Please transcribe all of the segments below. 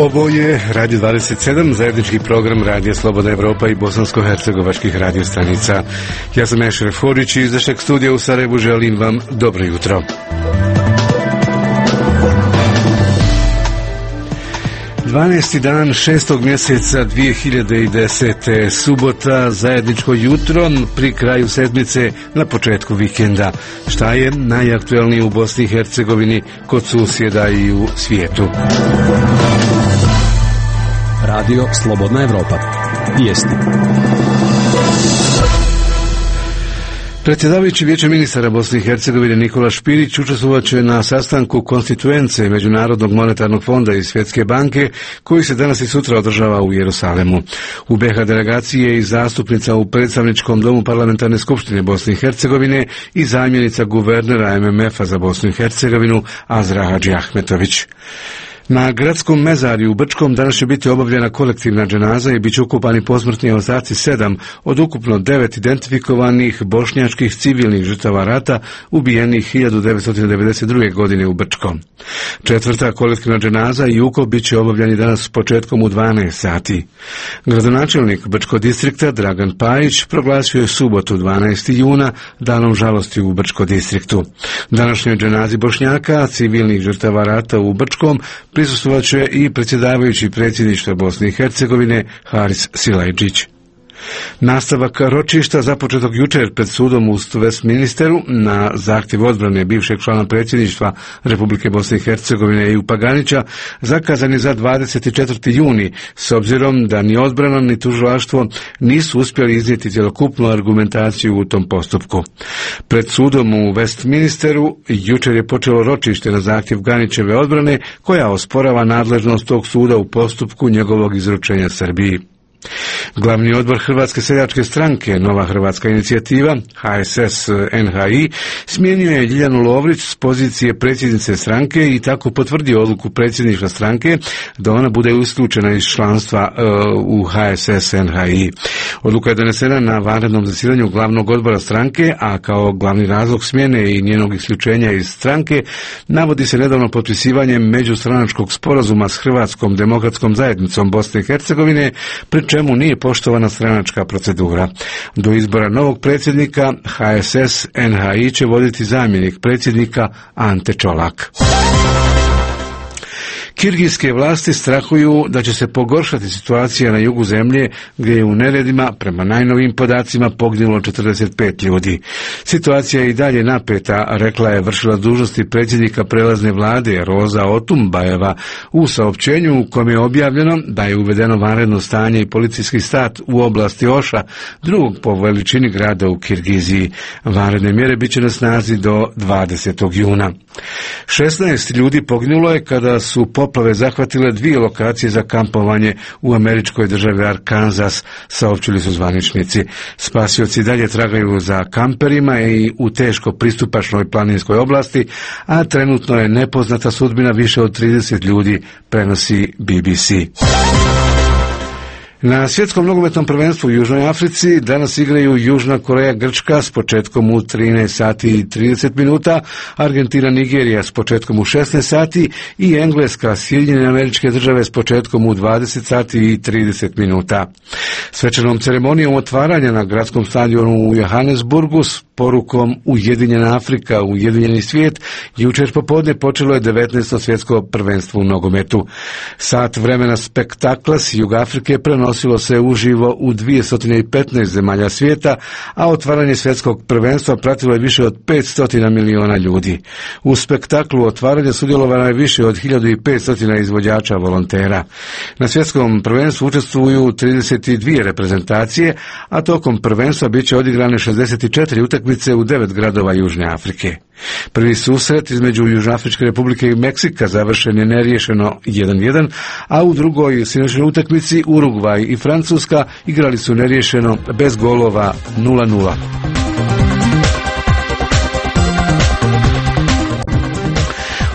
Ovo je Radio 27, zajednički program Radija Slobodna Evropa i bosansko-hercegovačkih radiostanica. Ja sam Ešref Hodžić i iz našeg studija u Sarajevu želim vam dobro jutro. Dvanaesti dan 6. mjeseca 2010. subota, zajedničko jutro pri kraju sedmice na početku vikenda. Šta je najaktuelnije u Bosni i Hercegovini, kod susjeda i u svijetu? Radio Slobodna Evropa. Vijesti. Predsjedavajući Vijeće ministara Bosne i Hercegovine Nikola Špirić učestvovat će na sastanku konstituence Međunarodnog monetarnog fonda i Svjetske banke koji se danas i sutra održava u Jerusalemu. U BiH delegaciji je i zastupnica u predstavničkom domu Parlamentarne skupštine Bosne i Hercegovine i zamjenica guvernera MMF-a za Bosnu i Hercegovinu Azra Hadžiahmetović. Na gradskom mezarju u Brčkom danas će biti obavljena kolektivna dženaza i bit će ukopani posmrtni ostaci 7 od ukupno 9 identifikovanih bošnjačkih civilnih žrtava rata ubijenih 1992. godine u Brčkom. Četvrta kolektivna dženaza i ukop bit će obavljeni danas početkom u 12 sati. Gradonačelnik Brčkog distrikta Dragan Pajić proglasio je subotu 12. juna danom žalosti u Brčkom distriktu. Današnjoj dženazi Bošnjaka, civilnih žrtava rata u Brčkom, prisustvovat će i predsjedavajući predsjedništva Bosne i Hercegovine Haris Silajđić. Nastavak ročišta započetog jučer pred sudom u Westminsteru na zahtjev odbrane bivšeg člana predsjedništva Republike Bosne i Hercegovine Ejupa Paganića zakazan je za 24. juni, s obzirom da ni odbrana ni tužilaštvo nisu uspjeli iznijeti cjelokupnu argumentaciju u tom postupku. Pred sudom u Westminsteru jučer je počelo ročište na zahtjev Ganićeve odbrane koja osporava nadležnost tog suda u postupku njegovog izručenja Srbiji. Glavni odbor Hrvatske seljačke stranke, Nova hrvatska inicijativa, HSS NHI, smijenio je Ljiljanu Lovrić s pozicije predsjednice stranke i tako potvrdio odluku predsjedništva stranke da ona bude isključena iz članstva u HSS NHI. Odluka je donesena na vanrednom zasjedanju glavnog odbora stranke, a kao glavni razlog smjene i njenog isključenja iz stranke navodi se nedavno potpisivanje međustranačkog sporazuma s Hrvatskom demokratskom zajednicom Bosne i Hercegovine, pri čemu nije poštovana stranačka procedura. Do izbora novog predsjednika HSS NHI će voditi zamjenik predsjednika Ante Čolak. Kirgijske vlasti strahuju da će se pogoršati situacija na jugu zemlje gdje je u neredima, prema najnovijim podacima, poginulo 45 ljudi. Situacija je i dalje napeta, rekla je vršila dužnosti predsjednika prelazne vlade Roza Otumbajeva u saopćenju u kojem je objavljeno da je uvedeno vanredno stanje i policijski stat u oblasti Oša, drugog po veličini grada u Kirgiziji. Vanredne mjere bit će na snazi do 20. juna. 16 ljudi poginulo je kada su poplave zahvatile 2 lokacije za kampovanje u američkoj državi Arkansas, saopćili su zvaničnici. Spasioci dalje tragaju za kamperima i u teško pristupačnoj planinskoj oblasti, a trenutno je nepoznata sudbina više od 30 ljudi, prenosi BBC. Na svjetskom nogometnom prvenstvu u Južnoj Africi danas igraju Južna Koreja Grčka s početkom u 13 sati i 30 minuta, Argentina Nigerija s početkom u 16 sati i Engleska Sjedinjene Američke Države s početkom u 20 sati i 30 minuta. Svečanom ceremonijom otvaranja na gradskom stadionu u Johannesburgu s porukom Ujedinjena Afrika, Ujedinjeni svijet, jučer popodne počelo je 19. svjetsko prvenstvo u nogometu. Sat vremena spektakla s Juga Afrike prenosilo se uživo u 215 zemalja svijeta, a otvaranje svjetskog prvenstva pratilo je više od 500 miliona ljudi. U spektaklu otvaranja sudjelovalo je više od 1500 izvođača volontera. Na svjetskom prvenstvu učestvuju 32 reprezentacije, a tokom prvenstva bit će odigrane 64 utakmice u 9 gradova Južne Afrike. Prvi susret između Južnoafričke republike i Meksika završen je neriješeno 1:1, a u drugoj sinoćnoj utakmici Urugvaj i Francuska igrali su neriješeno bez golova 0:0.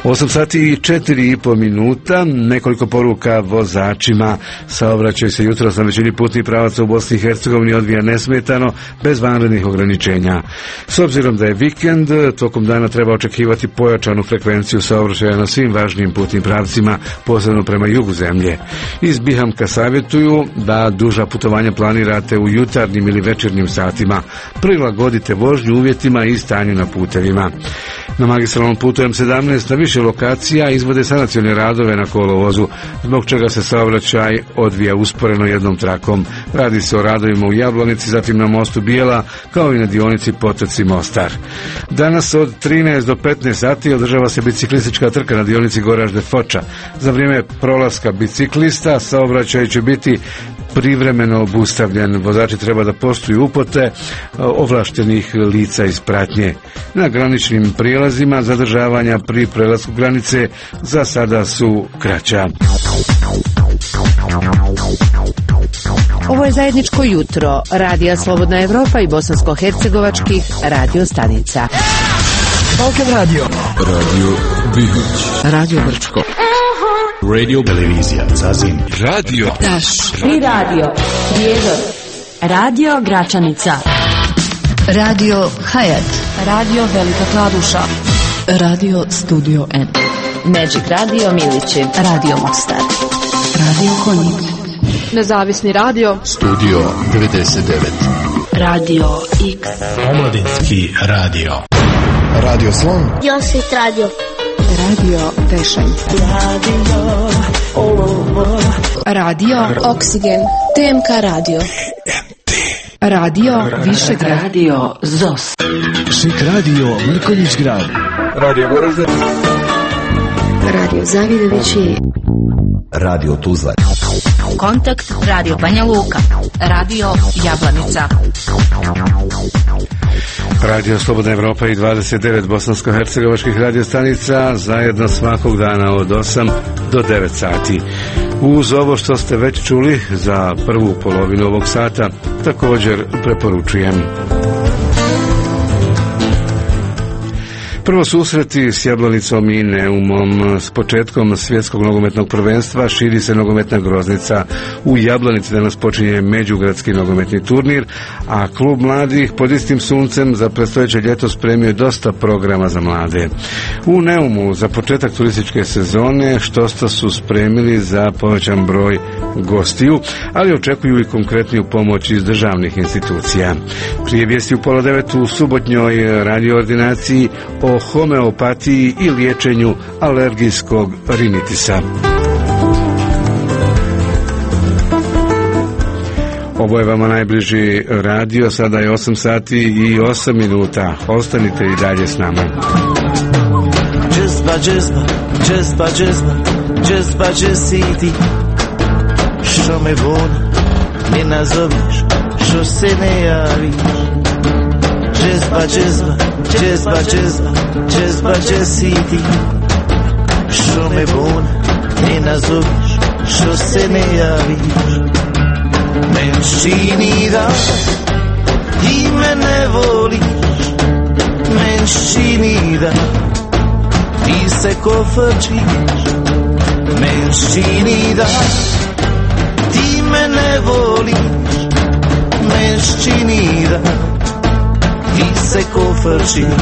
8 sati i 4,5 minuta, nekoliko poruka vozačima. Saobraćaj se jutros na većini putnih pravaca u Bosni i Hercegovini odvija nesmetano, bez vanrednih ograničenja. S obzirom da je vikend, tokom dana treba očekivati pojačanu frekvenciju saobraćaja na svim važnijim putnim pravcima, posebno prema jugu zemlje. Iz Bihamka savjetuju da duža putovanja planirate u jutarnjim ili večernjim satima. Prilagodite vožnju uvjetima i stanju na putevima. Na magistralnom putu M17 na više lokacija izvode sanacione radove na kolovozu, zbog čega se saobraćaj odvija usporeno jednom trakom. Radi se o radovima u Jablanici, zatim na mostu Bijela, kao i na dionici Potoci-Mostar. Danas od 13 do 15 sati održava se biciklistička trka na dionici Goražde-Foča. Za vrijeme prolaska biciklista saobraćaj će biti privremeno obustavljen. Vozači treba da poštuju upute ovlaštenih lica iz pratnje. Na graničnim prijelazima zadržavanja pri prelasku granice za sada su kraća. Ovo je zajedničko jutro Radija Slobodna Evropa i bosansko-hercegovačkih radio stanica. Balkan Radio. Radio Bihuć. Radio Brčko. Radio Televizija Zazim. Radio Taš. I radio Prijedor. Radio Gračanica. Radio Hayat. Radio Velika Kladuša. Radio Studio N. Magic Radio Milići. Radio Mostar. Radio Konjic. Nezavisni radio. Studio 99. Radio X. Omladinski radio. Radio Slon. Josit radio. Radio Tešanj. Radio Oksigen. TMK radio. Radio Višegrad. Radio ZOS. Šik radio Mrkonjić grad. Radio Goražde. Radio Zavidovići. Radio Tuzla. Kontakt Radio Banja Luka. Radio Jablanica. Radio Slobodna Evropa i 29 bosansko-hercegovačkih radiostanica zajedno svakog dana od 8 do 9 sati. Uz ovo što ste već čuli za prvu polovinu ovog sata, također preporučujem. Prvo susreti s Jablanicom i Neumom. S početkom svjetskog nogometnog prvenstva širi se nogometna groznica. U Jablanici danas počinje međugradski nogometni turnir, a klub mladih pod istim suncem za predstojeće ljeto spremio dosta programa za mlade. U Neumu za početak turističke sezone štosta su spremili za povećan broj gostiju, ali očekuju i konkretniju pomoć iz državnih institucija. Prije vijesti u 8:30 u subotnjoj radioordinaciji o homeopatiji i liječenju alergijskog rinitisa. Ovo je vama najbliži radio, sada je 8 sati i 8 minuta. Ostanite i dalje s nama. Džezba, džezba, džezba, džezba, džezba, džezidi. Što me vona, ne nazoveš, što se ne javiš. Džezba, džezba, džezba, džezba, džezba, džezidi. Što me vona, ne nazoveš, što se ne javiš. Men čini da ti me ne voliš. Men čini da ti se kofačiš. Men čini da ti me ne voliš. Men čini da ti se kofačiš.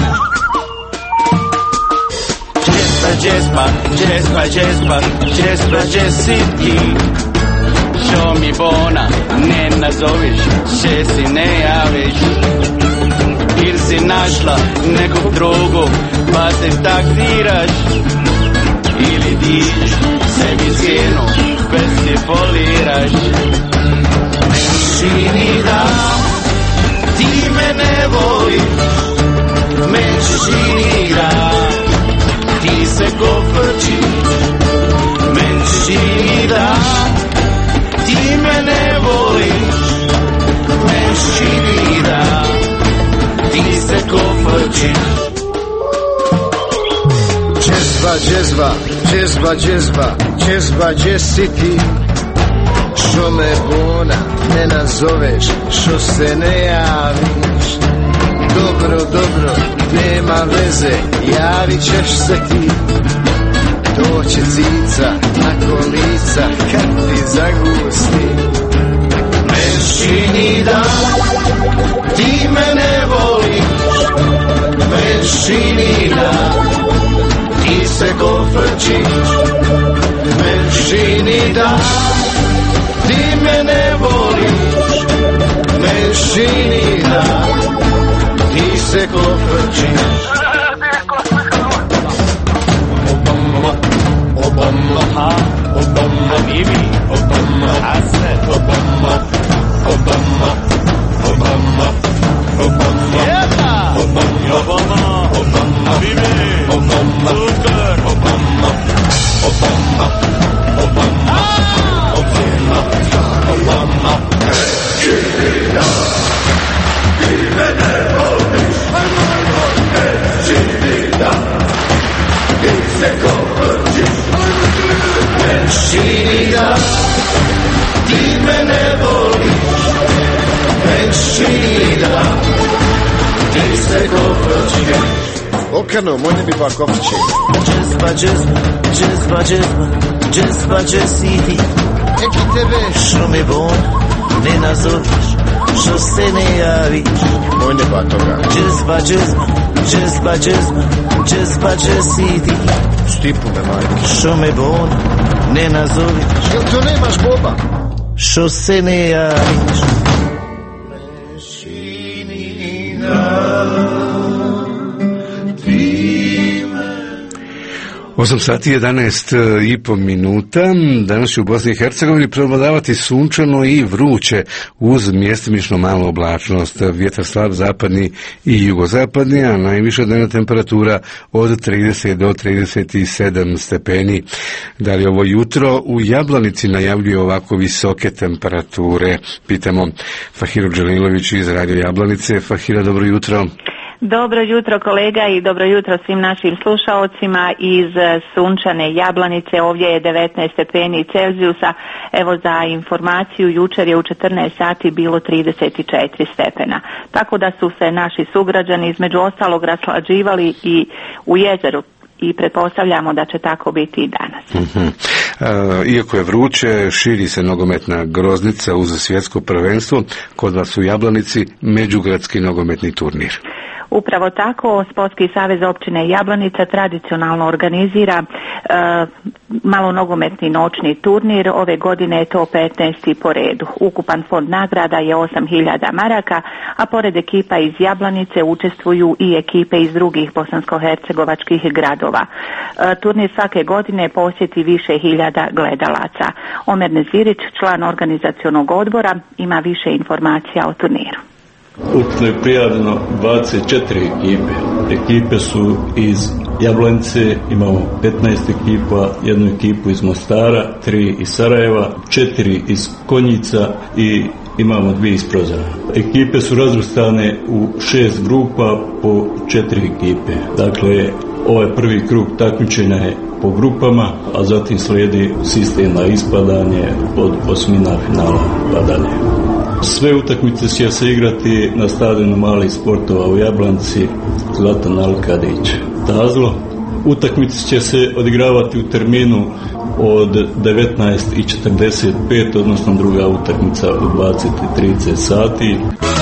Džezba, džezba, džezba, džezba, džezidi. Što mi bona ne nazoviš, še si ne javiš. Ili si našla nekog drugog pa se taksiraš. Ili diš sebi cijenu bez si foliraš. Meni čini da ti me ne voliš. Meni čini da ti se kofačiš. Meni čini da ti me ne voliš. Meni čini da ti se kofačiš. Džezba, džezba, džezba, džezba, džezba, dže si ti. Što me bona ne nazoveš, što se ne javiš. Dobro, dobro, nema veze, javit ćeš se ti. doće cica na kolica kad ti zagusti. Meni da ti mene voliš, meni da ti se gofrčiš, meni da ti mene voliš, meni da ti se gofrčiš. Obama, Obama, Bibi, Obama, Hasan, Obama, Obama, Obama, Obama, Obama, Obama, Bibi, Obama, Sugar, Obama, Obama, Obama, Obama, Obama, Činida, ti mene voliš, Činida, ti se govorčiš. Činida, ti mene voliš, Činida, ti se govorčiš. Okano, moj ne bi pa kofiće. Džezba, džezba, džezba, džezba, džezba, džesidi. Eki tebe, što me bon, ne nazoviš, što se ne javiš. Moj ne pa toga. Džezba, džezba, džezba, džezba, džezba, džesidi. Štipu me majke. Što me bon, ne nazoviš. Jel to nemaš boba? Što se ne javiš. 8 sati 11 i po minuta. Danas će u Bosni i Hercegovini prevladavati sunčano i vruće uz mjestimično malu oblačnost. Vjetar slab zapadni i jugozapadni, a najviša dnevna temperatura od 30 do 37 stepeni. Da li ovo jutro u Jablanici najavljuje ovako visoke temperature? Pitamo Fahiru Đelilović iz Radio Jablanice. Fahira, dobro jutro. Dobro jutro kolega i dobro jutro svim našim slušaocima iz sunčane Jablanice. Ovdje je 19 stepeni Celzijusa. Evo za informaciju, jučer je u 14 sati bilo 34 stepena. Tako da su se naši sugrađani između ostalog raslađivali i u jezeru i pretpostavljamo da će tako biti i danas. Iako je vruće, širi se nogometna groznica uz svjetsko prvenstvo. Kod vas u Jablanici međugradski nogometni turnir. Upravo tako, Sportski savez općine Jablanica tradicionalno organizira malo nogometni noćni turnir. Ove godine je to 15. po redu. Ukupan fond nagrada je 8.000 maraka, a pored ekipa iz Jablanice učestvuju i ekipe iz drugih bosansko-hercegovačkih gradova. Turnir svake godine posjeti više hiljada gledalaca. Omer Nezirić, član organizacionog odbora, ima više informacija o turniru. Ukupno je prijavljeno 24 ekipe. Ekipe su iz Jablanice, imamo 15 ekipa, jednu ekipu iz Mostara, 3 iz Sarajeva, 4 iz Konjica i imamo 2 iz Prozora. Ekipe su razvrstane u 6 grupa po 4 ekipe. Dakle, ovaj prvi krug takmičenja je po grupama, a zatim slijedi sistem na ispadanje od osmina finala pa dalje. Sve utakmice će se igrati na stadionu Malih sportova u Jablanici, Zlatan Alkadić, Tazlo. Utakmice će se odigravati u terminu od 19:45, odnosno druga utakmica u 20:30 sati.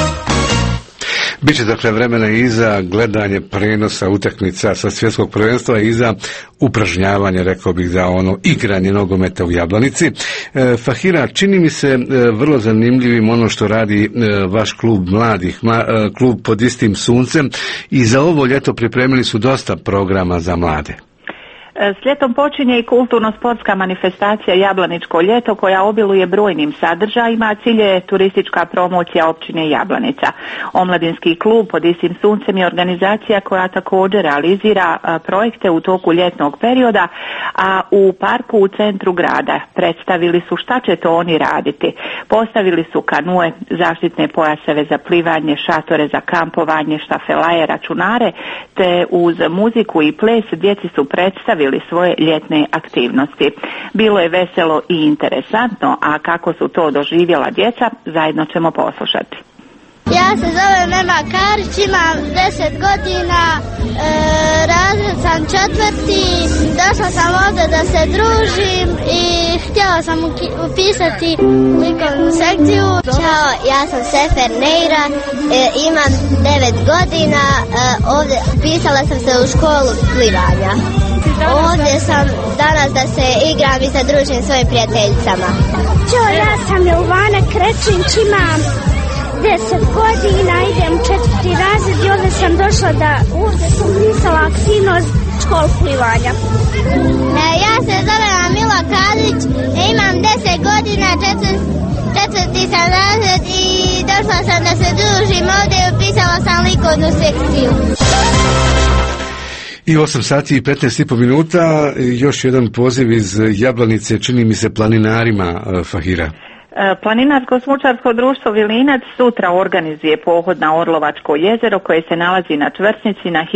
Biće dakle vremena i za gledanje prenosa utakmica sa svjetskog prvenstva i za upražnjavanje, rekao bih, za ono igranje nogometa u Jablanici. Fahira, čini mi se vrlo zanimljivim ono što radi vaš klub mladih, klub pod istim suncem, i za ovo ljeto pripremili su dosta programa za mlade. S ljetom počinje i kulturno-sportska manifestacija Jablaničko ljeto koja obiluje brojnim sadržajima, a cilj je turistička promocija općine Jablanica. Omladinski klub pod istim suncem je organizacija koja također realizira projekte u toku ljetnog perioda, a u parku u centru grada predstavili su šta će to oni raditi. Postavili su kanue, zaštitne pojaseve za plivanje, šatore za kampovanje, štafelaje, računare, te uz muziku i ples djeci su predstavili svoje ljetne aktivnosti. Bilo je veselo i interesantno, a kako su to doživjela djeca, zajedno ćemo poslušati. Ja se zovem Ema Karić, imam 10 godina razred sam 4. Došla sam ovdje da se družim i htjela sam upisati likovnu sekciju. Ćao, ja sam Sefer Neira, imam 9 godina, ovdje upisala sam se u školu plivanja. Ovdje sam danas da se igram i zadružim svojim prijateljicama. Ćao, ja sam Jovana Krećinć, imam 10 godina, idem u 4. razred i ovdje sam došla da ovdje sam upisala aktivnost školu plivanja. Ja se zovem Mila Kadić, imam 10 godina, 4. sam razred i došla sam da se družim ovdje i upisala sam likovnu sekciju. I 8 sati i 15,5 minuta, još jedan poziv iz Jablanice, čini mi se planinarima, Fahira. Planinarsko-smučarsko društvo Vilinac sutra organizuje pohod na Orlovačko jezero koje se nalazi na čvrsnici na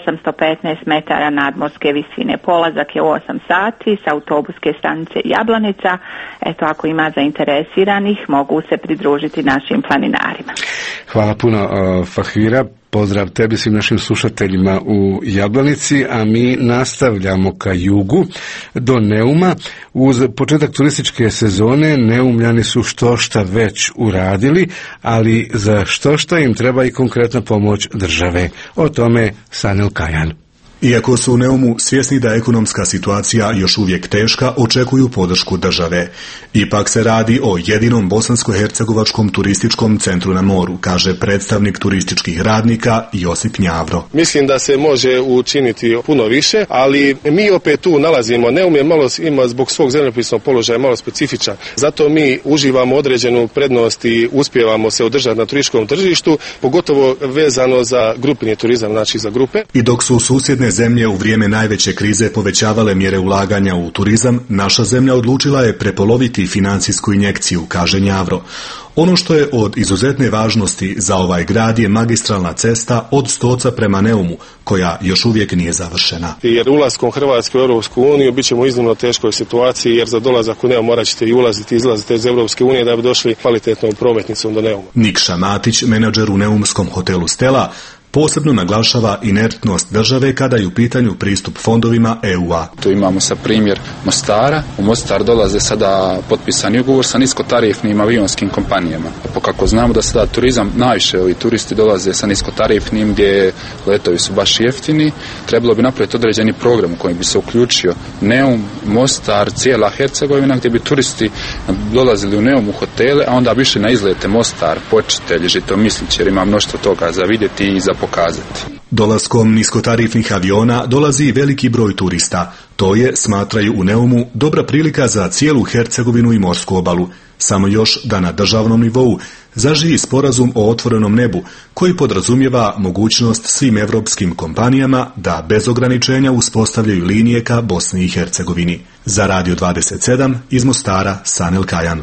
1815 metara nadmorske visine. Polazak je u 8 sati sa autobuske stanice Jablanica. Eto, ako ima zainteresiranih, mogu se pridružiti našim planinarima. Hvala puno, Fahira. Pozdrav tebi, svim našim slušateljima u Jablanici, a mi nastavljamo ka jugu do Neuma. Uz početak turističke sezone Neumljani su štošta već uradili, ali za štošta im treba i konkretna pomoć države. O tome Sanel Kajan. Iako su u Neumu svjesni da je ekonomska situacija još uvijek teška, očekuju podršku države. Ipak se radi o jedinom bosansko-hercegovačkom turističkom centru na moru, kaže predstavnik turističkih radnika Josip Njavro. Mislim da se može učiniti puno više, ali mi opet tu nalazimo. Neum je malo, ima zbog svog zemljopisnog položaja malo specifičan. Zato mi uživamo određenu prednost i uspijevamo se održati na turističkom tržištu, pogotovo vezano za grupni turizam, znači za grupe. I dok su susjedne zemlje u vrijeme najveće krize povećavale mjere ulaganja u turizam, naša zemlja odlučila je prepoloviti financijsku injekciju, kaže Njavro. Ono što je od izuzetne važnosti za ovaj grad je magistralna cesta od Stoca prema Neumu, koja još uvijek nije završena. Jer ulaskom Hrvatske u Europsku uniju bit ćemo u iznimno teškoj situaciji, jer za dolazak u Neum morat ćete i ulaziti i izlaziti iz Europske unije da bi došli kvalitetnom prometnicom do Neuma. Nikša Matić, menadžer u neumskom hotelu Stela, posebno naglašava inertnost države kada je u pitanju pristup fondovima EU-a. Tu imamo sa primjer Mostara. U Mostar dolaze sada potpisani ugovor sa niskotarifnim avionskim kompanijama. Kako znamo da sada turizam, najviše ovi turisti dolaze sa niskotarifnim gdje letovi su baš jeftini. Trebalo bi napraviti određeni program u kojem bi se uključio Neum, Mostar, cijela Hercegovina, gdje bi turisti dolazili u Neum u hotele, a onda bi išli na izlete Mostar, Počitelj, Žitomislić, jer ima mnoštvo toga za vidjeti i za pokazati. Dolaskom niskotarifnih aviona dolazi i veliki broj turista. To je, smatraju u Neumu, dobra prilika za cijelu Hercegovinu i morsku obalu. Samo još da na državnom nivou zaživi sporazum o otvorenom nebu, koji podrazumijeva mogućnost svim evropskim kompanijama da bez ograničenja uspostavljaju linije ka Bosni i Hercegovini. Za Radio 27 iz Mostara, Sanel Kajan.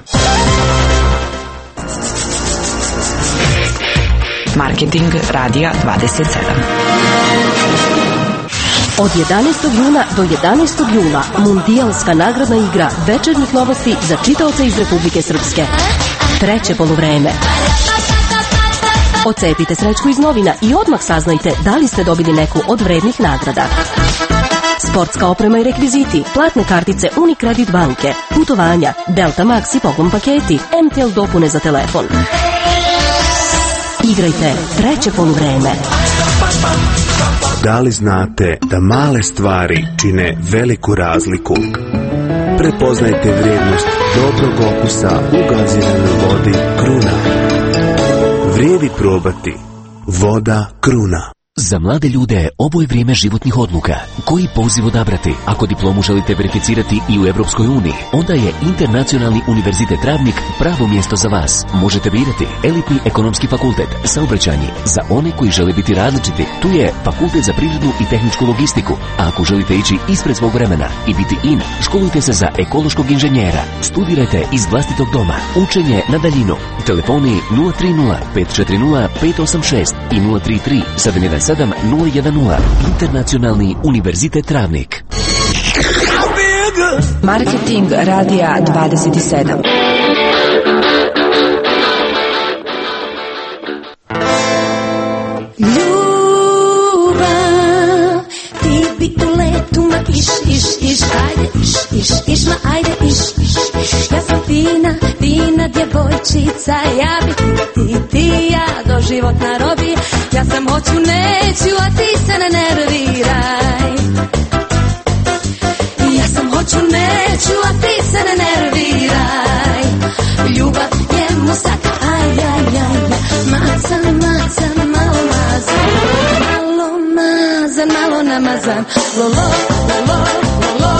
Marketing Radija 27. Od 11. juna do 11. jula mundijalska nagradna igra večernjih novosti za čitaoce iz Republike Srpske. Treće poluvreme. Ocepite srećku iz novina i odmah saznajte da li ste dobili neku od vrednih nagrada. Sportska oprema i rekviziti, platne kartice Unicredit banke, putovanja, Delta Max i poklon paketi, MTL dopune za telefon. Igrajte treće poluvreme. Da li znate da male stvari čine veliku razliku? Prepoznajte vrijednost dobrog okusa u gaziranoj vodi Kruna. Vrijedi probati. Voda Kruna. Za mlade ljude ovo je vrijeme životnih odluka. Koji poziv odabrati? Ako diplomu želite verificirati i u Europskoj uniji, onda je Internacionalni univerzitet Travnik pravo mjesto za vas. Možete birati elitni ekonomski fakultet, saobraćajni, za one koji žele biti različiti. Tu je fakultet za privrednu i tehničku logistiku. A ako želite ići ispred svog vremena i biti in, školujte se za ekološkog inženjera. Studirajte iz vlastitog doma. Učenje na daljinu. Telefoni 030 540 586 i 033 717 7010. Internacionalni univerzitet Travnik. Marketing Radija 27. Ljubav maca, ja bi ti, ja doživotna robi. Ja sam hoću, neću, a ti se ne nerviraj. Ja sam hoću, neću, a ti se ne nerviraj. Ljubav je musaka, aj, aj, aj. Maca, maca, malo mazan, malo mazan, malo namazan. Lolo, lolo, lolo.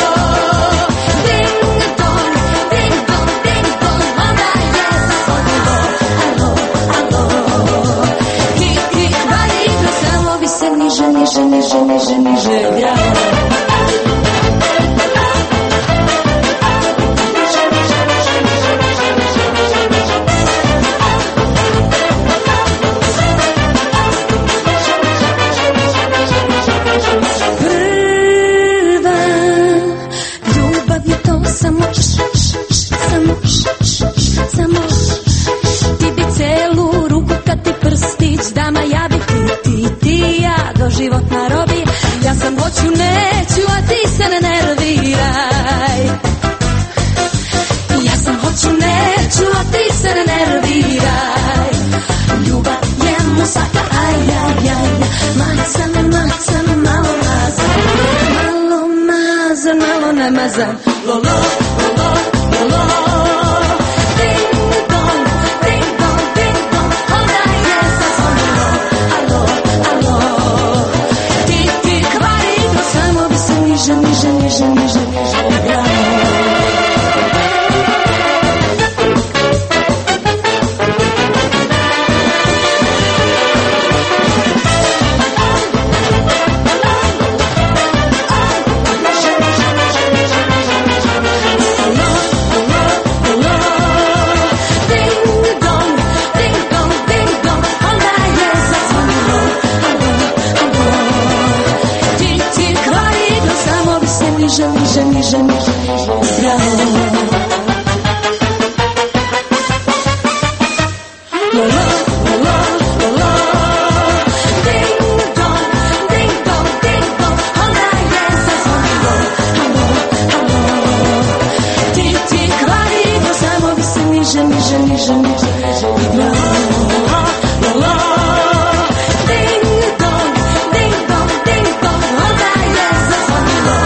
Niže, niže, niže, niže, niže, ja. Prva ljubav je to samo samo ti bi celu ruku kad ti prstić dama, ja bi ti, ja doživotna robi. Ja sam hoću, neću, a ti se ne nerviraj. Ja sam hoću, neću, a ti se ne nerviraj. Ljubav je musaka, aj, aj, aj. Macam, macam, malo mazan, malo mazan, malo namazan. Lolo, lolo, lolo. Niže, niže, niže, niže, niže, ja. Niže, niže, niže, niže, lolo, lolo, lolo. Ding dong, ding dong, ding dong. Ona je zazvonilo. Halo, halo. Ti kvarilo, samo bi se niže, niže, niže, niže, niže, lolo, lolo. Ding dong, ding dong, ding dong. Ona je zazvonilo.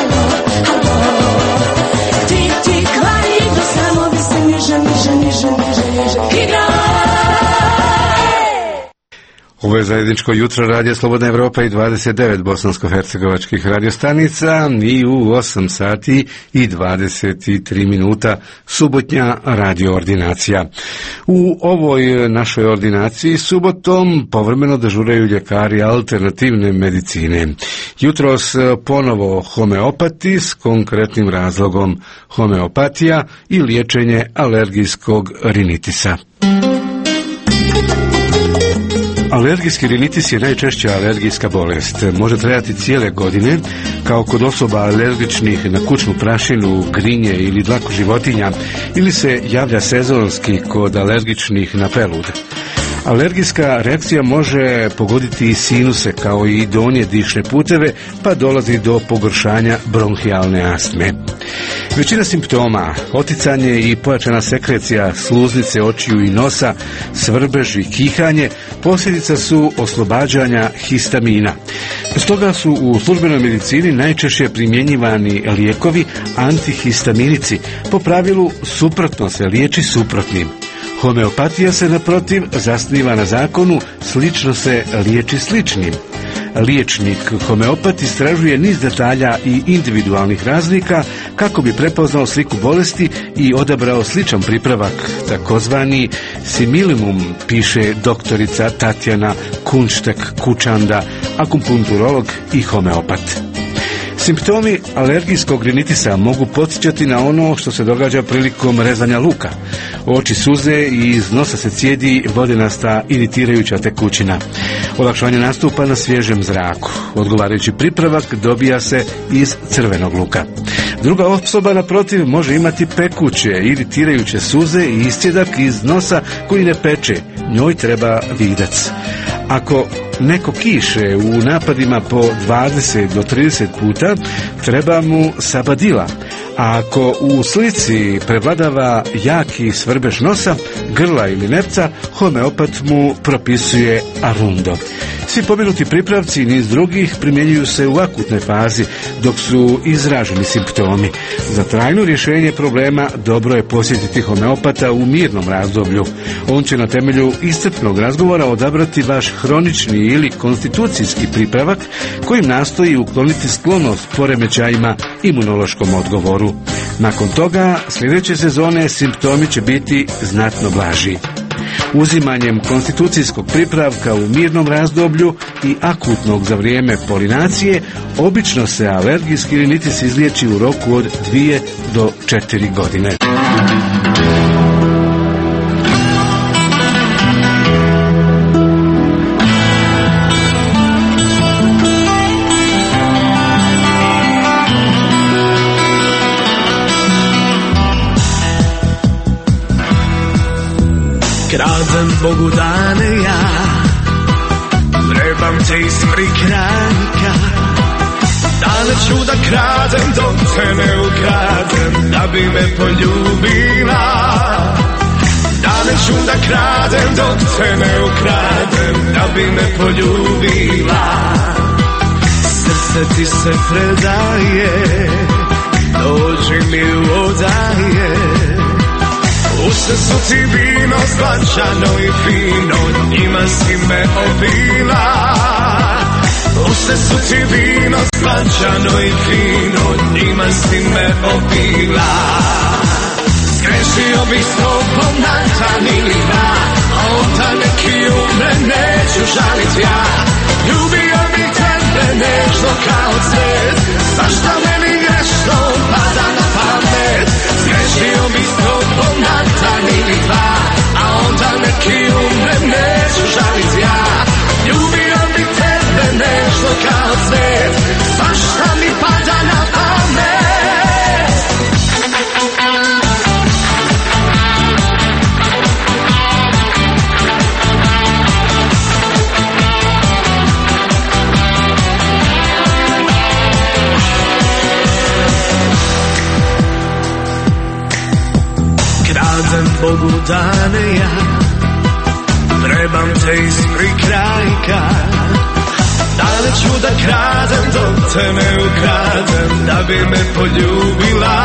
Ovo je zajedničko jutro Radija Slobodna Evropa i 29 bosansko-hercegovačkih radiostanica i u 8 sati i 23 minuta subotnja radio ordinacija. U ovoj našoj ordinaciji subotom povremeno dežuraju ljekari alternativne medicine. Jutros ponovo homeopati s konkretnim razlogom homeopatija i liječenje alergijskog rinitisa. Alergijski rinitis je najčešća alergijska bolest. Može trajati cijele godine, kao kod osoba alergičnih na kućnu prašinu, grinje ili dlaku životinja, ili se javlja sezonski kod alergičnih na pelud. Alergijska reakcija može pogoditi i sinuse kao i donje dišne puteve, pa dolazi do pogoršanja bronhijalne astme. Većina simptoma, oticanje i pojačana sekrecija sluznice očiju i nosa, svrbež i kihanje, posljedica su oslobađanja histamina. Stoga su u službenoj medicini najčešće primjenjivani lijekovi antihistaminici. Po pravilu suprotno se liječi suprotnim. Homeopatija se naprotiv zasniva na zakonu slično se liječi sličnim. Liječnik homeopat istražuje niz detalja i individualnih razlika kako bi prepoznao sliku bolesti i odabrao sličan pripravak, takozvani similimum, piše doktorica Tatjana Kunštek-Kučanda, akupunkturolog i homeopat. Simptomi alergijskog rinitisa mogu podsjećati na ono što se događa prilikom rezanja luka. Oči suze i iz nosa se cijedi vodenasta iritirajuća tekućina. Olakšanje nastupa na svježem zraku. Odgovarajući pripravak dobija se iz crvenog luka. Druga osoba naprotiv može imati pekuće, iritirajuće suze i iscjedak iz nosa koji ne peče. Njoj treba vidac. Ako neko kiše u napadima po 20 do 30 puta, treba mu sabadila. A ako u slici prevladava jaki svrbež nosa, grla ili nepca, homeopat mu propisuje Arundo. Svi pomenuti pripravci i niz drugih primjenjuju se u akutnoj fazi, dok su izraženi simptomi. Za trajno rješenje problema dobro je posjetiti homeopata u mirnom razdoblju. On će na temelju iscrpnog razgovora odabrati vaš hronični ili konstitucijski pripravak kojim nastoji ukloniti sklonost poremećajima imunološkom odgovoru. Nakon toga, sljedeće sezone simptomi će biti znatno blaži. Uzimanjem konstitucijskog pripravka u mirnom razdoblju i akutnog za vrijeme polinacije, obično se alergijski rinitis izliječi u roku od 2 do 4 godine. Kradem Bogu dane ja, trebam te iz prikrajka. Dane ću da kradem dok te ne ukradem, da bi me poljubila. Dane ću da kradem dok te ne ukradem, da bi me poljubila. Srce ti se predaje, dođi mi odaje. U srcu ti vino zlačano i fino, njima si me obila. U srcu ti vino zlačano i fino, njima si me obila. Zgrešio bi s tobom na dan ili dva, a onda neki umre, neću žalit ja. Ljubio bi tebe nežno kao cvet, zašta meni grešno pada na pamet. Zgrešio bi s tobom na dan ili dva, a onda neki umre, neću žalit ja. Ljubio bi tebe nežno kao cvet, zašta mi pada na pamet. Kradem Bogu dane ja, trebam te iz prikrajka. Dane ću da kradem dok te ne ukradem, da bi me poljubila.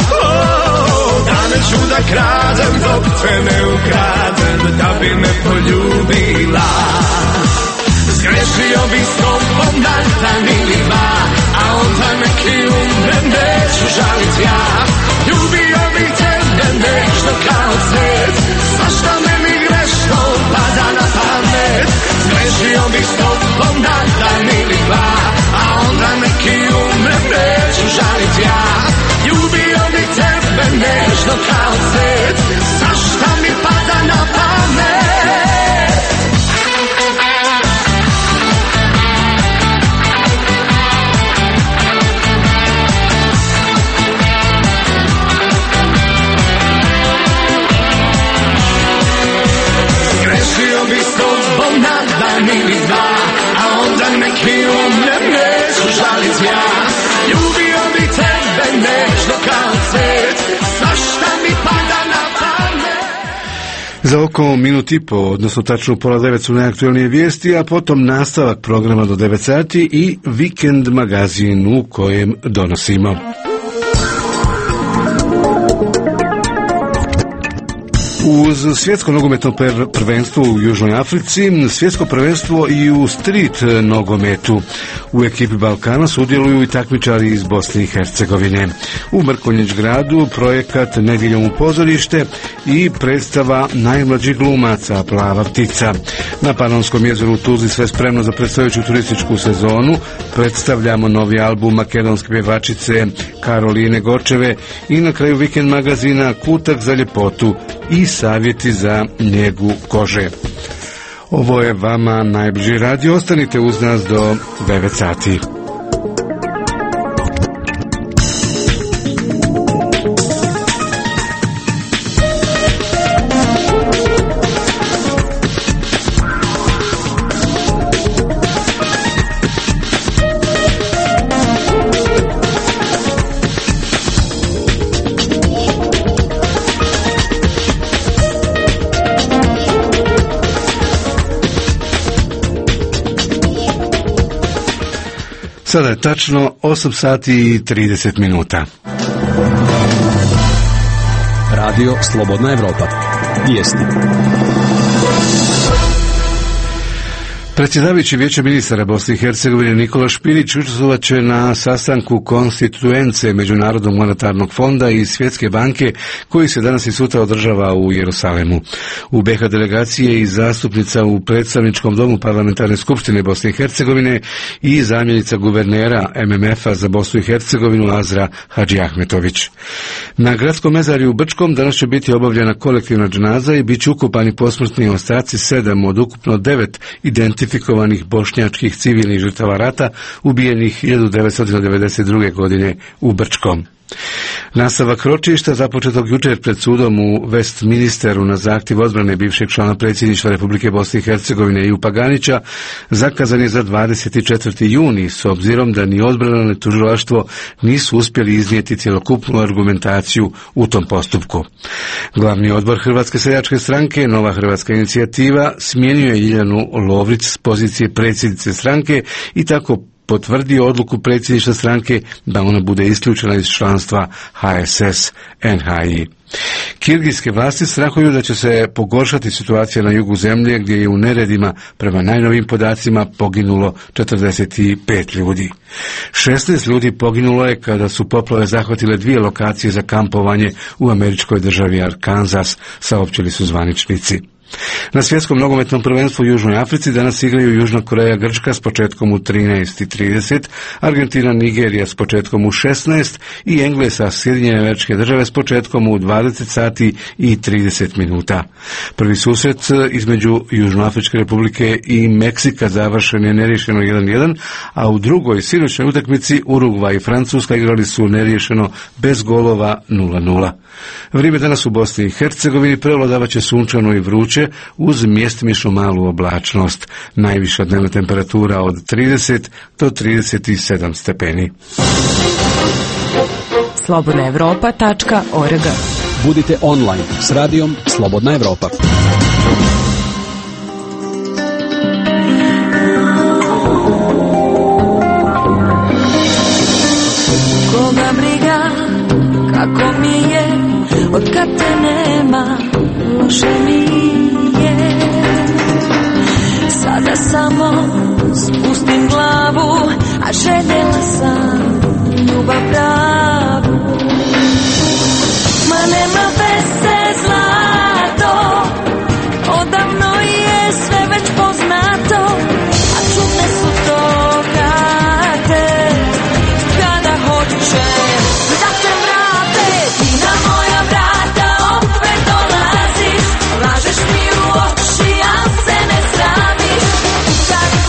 Dane ću da kradem dok te ne ukradem, da bi me poljubila. Zgrešio bi s tobom na dan ili dva, a onda neki umre, neću žalit ja. Ljubio bi tebe nežno kao cvet, zašta meni grešno pada na pamet. Zgrešio bi s tobom na dan ili dva, a onda neki umre, neću žalit ja. Ljubio bi tebe nežno kao cvet, zašta mi pada na pamet. Zgrešio bi s tobom na dan ili dva, a onda neki umre, neću žalit ja. Ljubio bi tebe nežno kao cvet, zašta mi pada na pamet. Za oko minut i po, odnosno tačno u 8:30 su najaktualnije vijesti, a potom nastavak programa do 9 sati i vikend magazin u kojem donosimo. Uz svjetsko nogometno prvenstvo u Južnoj Africi, svjetsko prvenstvo i u street nogometu. U ekipi Balkana sudjeluju i takmičari iz Bosne i Hercegovine. U Mrkonjić gradu projekat Nedjeljom u pozorište i predstava najmlađih glumaca Plava ptica. Na Panonskom jezeru u Tuzli sve spremno za predstojeću turističku sezonu. Predstavljamo novi album makedonske pjevačice Karoline Gočeve i na kraju vikend magazina Kutak za ljepotu i savjeti za njegu kože. Ovo je vama najbliži radio, ostanite uz nas do 9 sati. Sada je tačno 8 sati i 30 minuta. Radio Slobodna Evropa. Vijesti. Predsjedavajući Vijeća ministara Bosne i Hercegovine Nikola Špirić učestvovat će na sastanku konstituence Međunarodnog monetarnog fonda i Svjetske banke koji se danas i sutra održava u Jerusalemu. U BiH delegacije i zastupnica u predstavničkom domu Parlamentarne skupštine Bosne i Hercegovine i zamjenica guvernera MMF-a za Bosnu i Hercegovinu Azra Hadžiahmetović. Na gradskom mezarju u Brčkom danas će biti obavljena kolektivna dženaza i bit će ukopani posmrtni ostaci 7 od ukupno 9 identifikovanih bošnjačkih civilnih žrtava rata ubijenih 1992. godine u Brčkom. Nastavak ročišta započetog jučer pred sudom u Westminsteru na zahtjev odbrane bivšeg člana predsjedništva Republike Bosne i Hercegovine Jupa Ganića zakazan je za 24. juni s obzirom da ni odbrana ni tužilaštvo nisu uspjeli iznijeti cjelokupnu argumentaciju u tom postupku. Glavni odbor Hrvatske seljačke stranke, Nova hrvatska inicijativa, smijenio je Ljiljanu Lovrić s pozicije predsjednice stranke i tako potvrdio odluku predsjedništva stranke da ona bude isključena iz članstva HSS-NHI. Kirgijske vlasti strahuju da će se pogoršati situacija na jugu zemlje gdje je u neredima prema najnovim podacima poginulo 45 ljudi. 16 ljudi poginulo je kada su poplave zahvatile 2 lokacije za kampovanje u američkoj državi Arkansas, saopćili su zvaničnici. Na svjetskom nogometnom prvenstvu u Južnoj Africi danas igraju Južna Koreja Grčka s početkom u 13:30, Argentina Nigerija s početkom u 16 i Englesa Sjedinjene Američke Države s početkom u 20 sati i 30 minuta. Prvi susret između Južnoafričke Republike i Meksika završen je neriješeno 1:1, a u drugoj sinoćnoj utakmici Urugvaj i Francuska igrali su neriješeno bez golova 0:0. Vrijeme danas u Bosni i Hercegovini prevladavat će sunčano i vruće uz mjestimično malu oblačnost. Najviša dnevna temperatura od 30 do 37 stepeni. slobodnaevropa.org. Budite online s radijom Slobodna Evropa. Koga briga kako mi je od kad te nema, loše mi je. Sada samo spustim glavu, a željela sam ljubav pravu. Ma nema veze zlato, odavno je sve već poznato, a čudne su to karte kada hoće da te vrate. Ti na moja vrata opet dolaziš, lažeš mi u oči, a se ne sramiš. Kad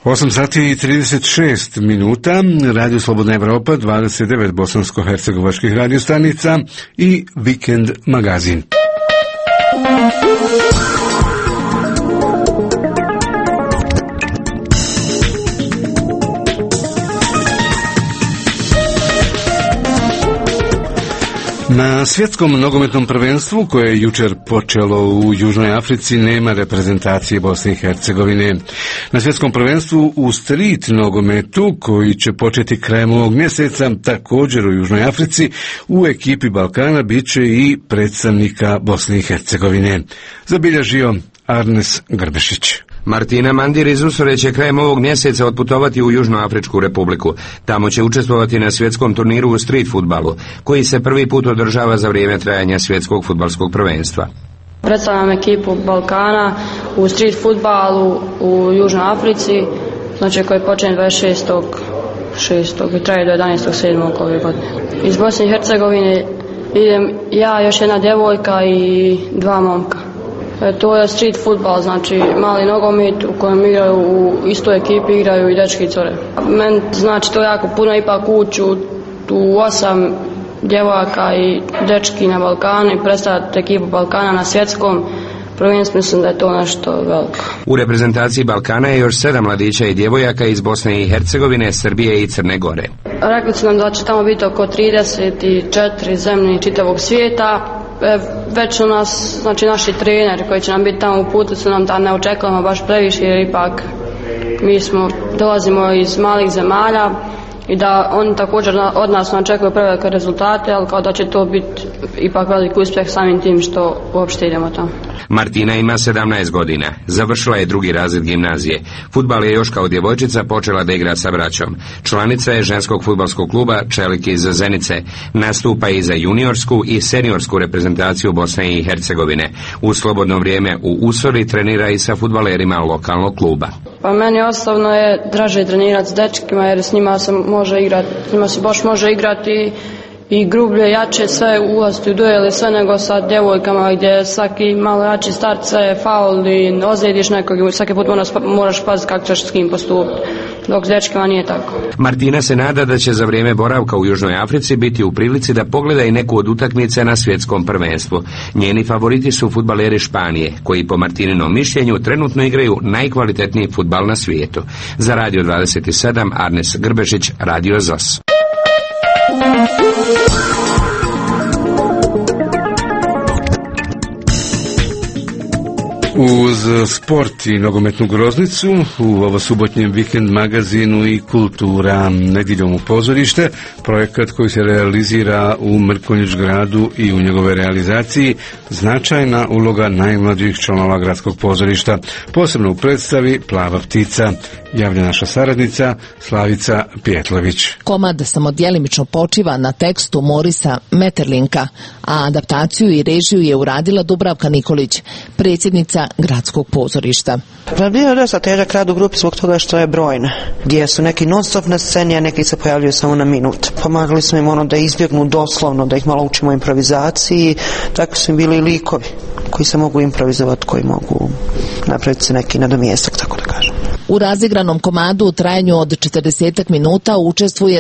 8 sati i 36 minuta, Radio Slobodna Evropa, 29 bosansko-hercegovačkih radiostanica i Vikend magazin. Na svjetskom nogometnom prvenstvu koje je jučer počelo u Južnoj Africi nema reprezentacije Bosne i Hercegovine. Na svjetskom prvenstvu u street nogometu koji će početi krajem ovog mjeseca također u Južnoj Africi u ekipi Balkana bit će i predstavnika Bosne i Hercegovine. Zabilježio Arnes Grbešić. Martina Mandir iz Usore će krajem ovog mjeseca otputovati u Južnoafričku republiku. Tamo će učestvovati na svjetskom turniru u street fudbalu, koji se prvi put održava za vrijeme trajanja svjetskog fudbalskog prvenstva. Predstavljam ekipu Balkana u street fudbalu u Južnoj Africi, znači koji počne 26.6. i traje do 11.7. ove godine. Iz Bosne i Hercegovine idem ja, još jedna djevojka i dva momka. To je street fudbal, znači mali nogomet u kojem igraju u istoj ekipi igraju i dečki i cure. Meni znači to jako puno, ipak ući u 8 djevojaka i dečki na Balkanu i predstaviti ekipu Balkana na svjetskom prvenstvu, mislim da je to nešto veliko. U reprezentaciji Balkana je još 7 mladića i djevojaka iz Bosne i Hercegovine, Srbije i Crne Gore. Rekli su nam da će tamo biti oko 34 zemlje čitavog svijeta. Već su nas, znači naši treneri koji će nam biti tamo uputili su nam da ne očekujemo baš previše, jer ipak mi dolazimo iz malih zemalja i da oni također od nas ne očekuju prevelike rezultate, ali kao da će to biti ipak veliki uspjeh samim tim što uopšte idemo tamo. Martina ima 17 godina, završila je 2. razred gimnazije. Fudbal je još kao djevojčica počela da igra sa braćom. Članica je ženskog fudbalskog kluba Čelik iz Zenice. Nastupa i za juniorsku i seniorsku reprezentaciju Bosne i Hercegovine. U slobodno vrijeme u Usori trenira i sa fudbalerima lokalnog kluba. Pa meni osobno je draže trenirati s dečkima jer s njima se može igrati, s njima se baš može igrati i grublje, jače, sve ulaziti u duel i sve nego sa djevojkama gdje svaki malo jači start sve je faul i ozlijediš nekog i svaki put moraš paziti kako ćeš s kim postupiti, dok s dečkima nije tako. Martina se nada da će za vrijeme boravka u Južnoj Africi biti u prilici da pogleda i neku od utakmice na svjetskom prvenstvu. Njeni favoriti su fudbaleri Španije, koji po Martininom mišljenju trenutno igraju najkvalitetniji fudbal na svijetu. Za Radio 27 Arnes Grbešić, Radio ZOS. Uz sport i nogometnu groznicu u ovo subotnjem vikend magazinu i kultura nedjeljom u pozorište, projekat koji se realizira u Mrkonjić gradu i u njegove realizaciji značajna uloga najmlađih članova gradskog pozorišta, posebno u predstavi Plava ptica, javlja naša saradnica Slavica Pjetlović. Komad samo djelimično počiva na tekstu Morisa Metterlinka, a adaptaciju i režiju je uradila Dubravka Nikolić, predsjednica gradskog pozorišta. Bio je dosta težak rad u grupi zbog toga što je brojna, gdje su neki non stop na sceni, a neki se pojavljuju samo na minut. Pomagali smo im da izbjegnu doslovno, da ih malo učimo improvizaciji, tako su im bili i likovi koji se mogu improvizovati, koji mogu napraviti se neki nadomjestak, tako da kažem. U razigranom komadu u trajanju od 40 minuta učestvuje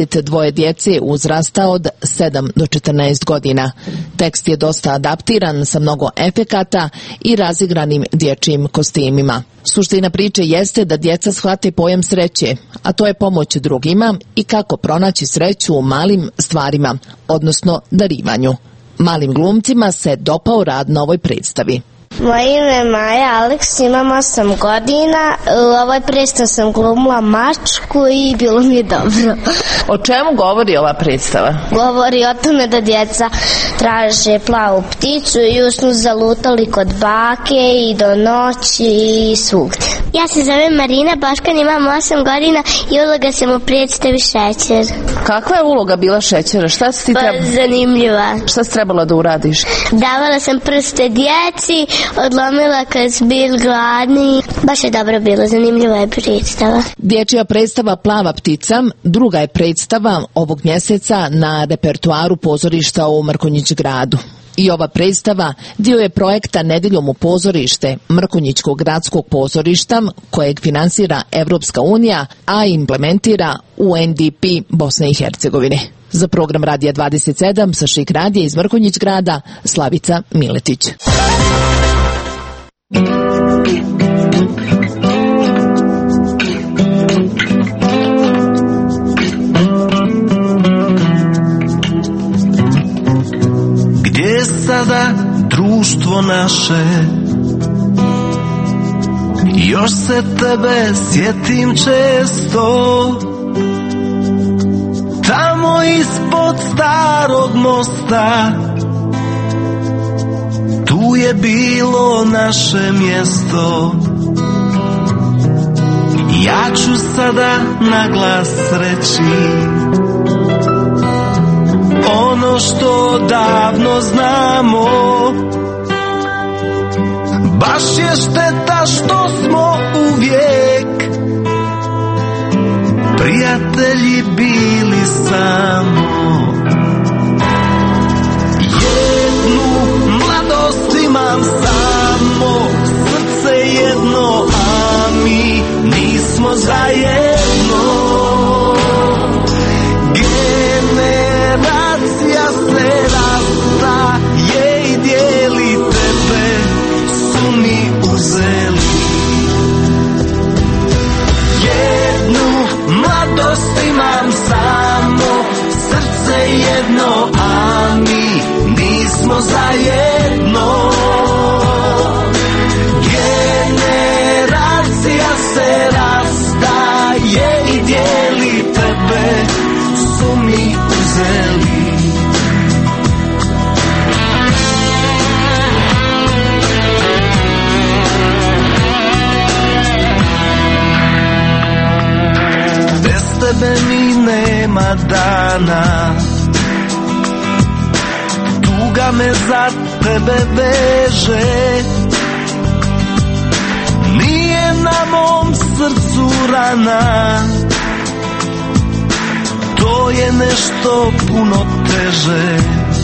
22 djece uzrasta od 7 do 14 godina. Tekst je dosta adaptiran sa mnogo efekata i razigranim dječjim kostimima. Suština priče jeste da djeca shvate pojam sreće, a to je pomoć drugima i kako pronaći sreću u malim stvarima, odnosno darivanju. Malim glumcima se dopao rad na ovoj predstavi. Moje ime je Maja Aleks, imam 8 godina. U ovoj predstavi sam glumila mačku i bilo mi je dobro. O čemu govori ova predstava? Govori o tome da djeca traže plavu pticu i usnu zalutali kod bake i do noći i svugdje. Ja se zovem Marina Boškan, imam 8 godina i uloga sam u predstavi Šećer. Kakva je uloga bila Šećera? Šta si ti zanimljiva. Šta si trebala da uradiš? Davala sam prste djeci, odlomila kad su bili gladni. Baš je dobro bilo, zanimljiva je predstava. Dječja predstava Plava ptica druga je predstava ovog mjeseca na repertuaru pozorišta u Mrkonjić gradu. I ova predstava dio je projekta Nedeljom u pozorište Mrkonjićkog gradskog pozorišta kojeg finansira Evropska unija, a implementira UNDP Bosne i Hercegovine. Za program Radija 27 sa Šik radija iz Mrkonjić grada, Slavica Miletić. Gdje je sada društvo naše? Još se tebe sjetim često. Tamo ispod starog mosta, tu je bilo naše mjesto. Ja ću sada na glas reći ono što davno znamo. Baš je šteta što smo uvijek prijatelji bili samo. Jednu mladost imam samo, srce jedno, a mi nismo zajedno. Generacija se rastaje i dijeli, tebe su mi uzeli. Jednu mladost imam samo, srce jedno, a mi nismo zajedno. Generacija se rastaje i dijeli, tebe su mi uzeli. Tebe mi nema dana, tuga me za tebe veže. Nije na mom srcu rana, to je nešto puno teže.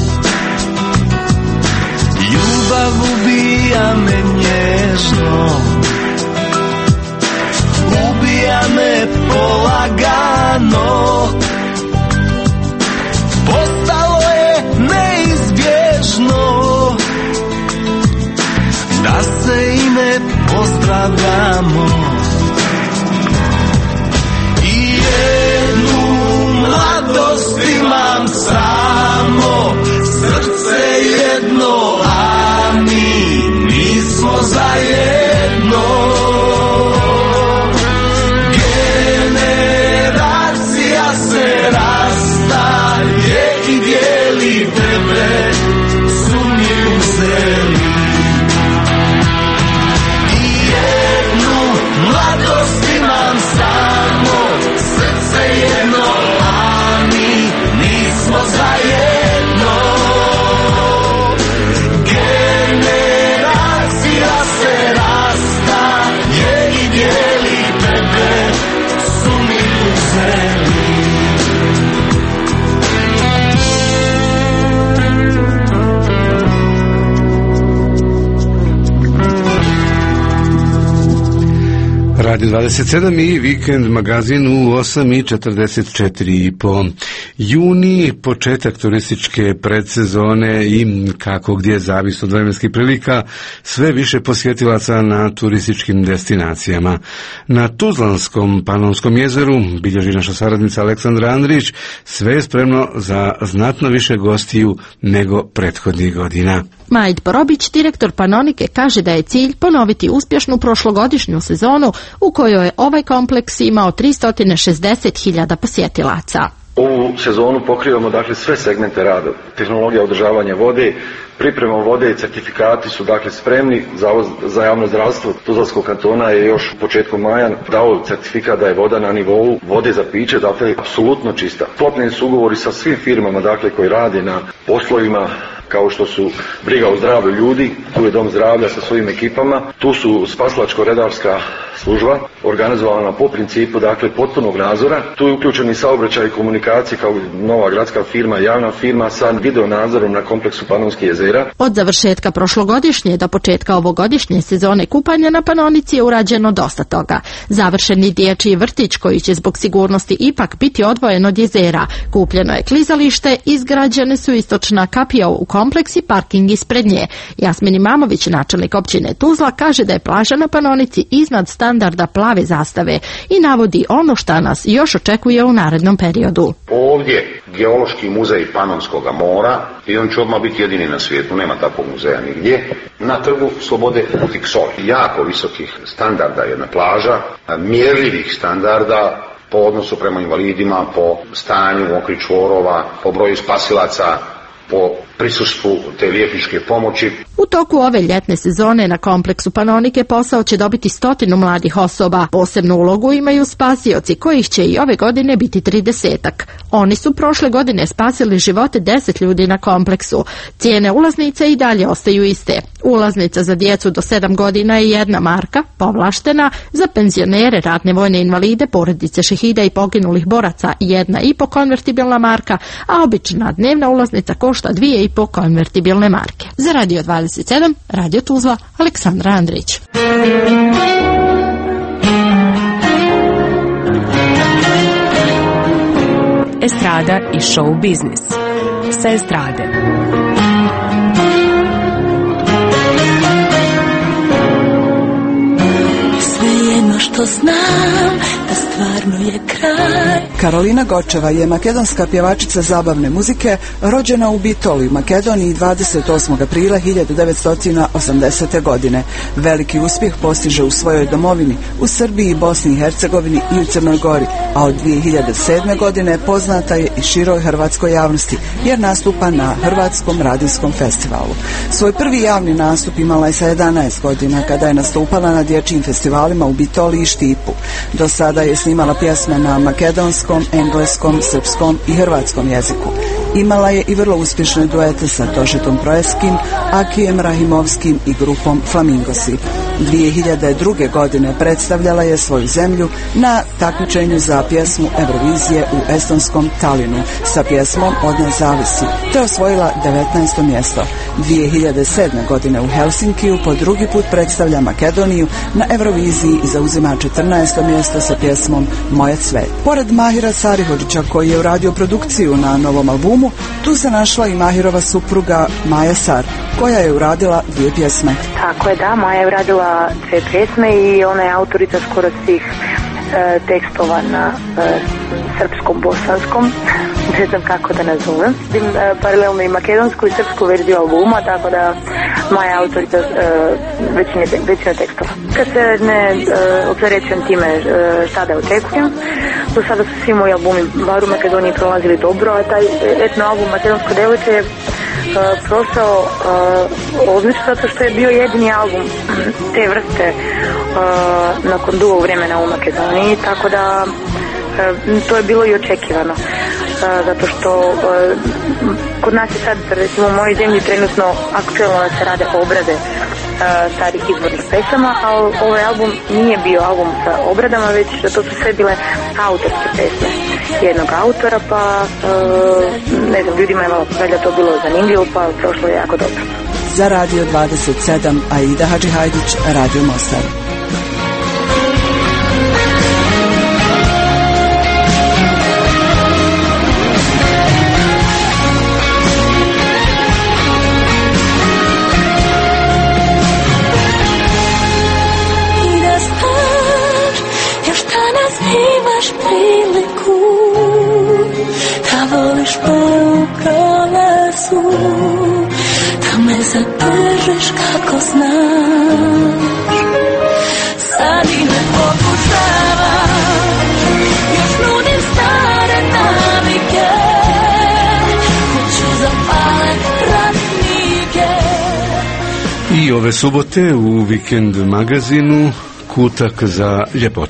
Ljubav ubija me nježno, ubija me polagano. Postalo je neizbježno da se i ne pozdravljamo. I jednu mladost imam samo, srce jedno, a mi nismo zajedno. Se rastaje i dijeli, tebe su mi uzeli. I jednu mladost imam samo, srce jedno, a mi nismo zajedno. Generacija se rastaje i dijeli, tebe su mi uzeli. Radio 27 i Vikend magazin u 8:44. Juni, početak turističke predsezone i kako gdje zavis od vremenskih prilika, sve više posjetilaca na turističkim destinacijama. Na Tuzlanskom Panonskom jezeru bilježi naša saradnica Aleksandra Andrić, sve je spremno za znatno više gostiju nego prethodnih godina. Majd Porobić, direktor Panonike, kaže da je cilj ponoviti uspješnu prošlogodišnju sezonu u kojoj je ovaj kompleks imao 360.000 posjetilaca. Ovu sezonu pokrivamo dakle sve segmente rada. Tehnologija održavanja vode, priprema vode i certifikati su dakle spremni. Zavod za javno zdravstvo Tuzlanskog kantona je još početkom maja dao certifikat da je voda na nivou vode za piće, dakle apsolutno čista. Sklopljeni su ugovori sa svim firmama dakle koji rade na poslovima kao što su briga o zdravlju ljudi, tu je dom zdravlja sa svojim ekipama, tu su spasilačko-redarska služba, organizovana po principu potpunog nadzora. Tu je uključen i saobraćaj i komunikacije kao nova gradska firma, javna firma sa video nadzorom na kompleksu Panonskih jezera. Od završetka prošlogodišnje do početka ovogodišnje sezone kupanja na Panonici je urađeno dosta toga. Završeni dječji vrtić koji će zbog sigurnosti ipak biti odvojen od jezera. Kupljeno je klizalište, izgrađene su istočna kapija u kompleks i parking ispred nje. Jasmin Imamović, načelnik općine Tuzla, kaže da je plaža na Panonici iznad standarda plave zastave i navodi ono šta nas još očekuje u narednom periodu. Ovdje Geološki muzej Panonskog mora i on će odmah biti jedini na svijetu, nema takvog muzeja nigdje. Na Trgu Slobode Butik Sol. Jako visokih standarda jedna plaža, mjerljivih standarda po odnosu prema invalidima, po stanju mokri čvorova, po broju spasilaca, po prisustvu te liječničke pomoći. U toku ove ljetne sezone na kompleksu Panonike posao će dobiti 100 mladih osoba. Posebnu ulogu imaju spasioci, kojih će i ove godine biti 30-ak. Oni su prošle godine spasili živote 10 ljudi na kompleksu. Cijene ulaznice i dalje ostaju iste. Ulaznica za djecu do 7 godina je 1 marka, povlaštena, za penzionere, ratne vojne invalide, porodice šehida i poginulih boraca 1,5 konvertibilna marka, a obična dnevna ulaznica košta 2,5 konvertibilne marke. Za Radio 27, Radio Tuzla, Aleksandra Andrić. Estrada i show biznis. Sa estrade. Svejedno što znam da stvarno je kraj. Karolina Gočeva je makedonska pjevačica zabavne muzike, rođena u Bitoli, Makedoniji 28. aprila 1980. godine. Veliki uspjeh postiže u svojoj domovini, u Srbiji, Bosni i Hercegovini i u Crnoj Gori, a od 2007. godine poznata je i široj hrvatskoj javnosti, jer nastupa na Hrvatskom radijskom festivalu. Svoj prvi javni nastup imala je sa 11 godina, kada je nastupala na dječjim festivalima u Bitoli i Štipu. Do sada je snimala pjesme na makedonskom, engleskom, srpskom i hrvatskom jeziku. Imala je i vrlo uspješne duete sa Tošetom Proeskim, Akijem Rahimovskim i grupom Flamingosi. 2002. godine predstavljala je svoju zemlju na takmičenju za pjesmu Eurovizije u estonskom Talinu sa pjesmom Od nas zavisi, te osvojila 19. mjesto. 2007. godine u Helsinkiju po drugi put predstavlja Makedoniju na Euroviziji i zauzima 14. mjesto sa pjesmom Moje cvet. Pored Mahira Sarihođića, koji je uradio produkciju na novom albumu, tu se našla i Mahirova supruga Maja Sar, koja je uradila 2 pjesme. Tako je, da, Maja je uradila 2 pjesme i ona je autorica skoro svih tekstova na srpskom, bosanskom, ne znam kako da nazovem. Paralelno i makedonsku i srpsku verziju albuma, tako da Maja je autorica većine tekstova. Kad se ne opterećujem time šta da očekujem, do sada su svi moji albumi, bar u Makedoniji, prolazili dobro, a taj etno album Makedonsko devojče je prošao odlično, zato što je bio jedini album te vrste nakon dugog vremena u Makedoniji, tako da to je bilo i očekivano, zato što kod nas je sad, recimo u mojoj zemlji trenutno aktuelno da se rade obrade starih izvornih pesama, a ovaj album nije bio album sa obradama, već to su sve bile autorske pesme jednog autora, pa ne znam, ljudima je valjda to bilo zanimljivo, pa prošlo je jako dobro. Za Radio 27, Aida Hadžihajdić, Radio Mostar. Priliku da voliš me u prolesu, da me zadržiš kako znaš. Sad i me pokušavaš, još nudim stare navike, kuću zapale pratnike. I ove subote u Vikend magazinu kutak za ljepotu.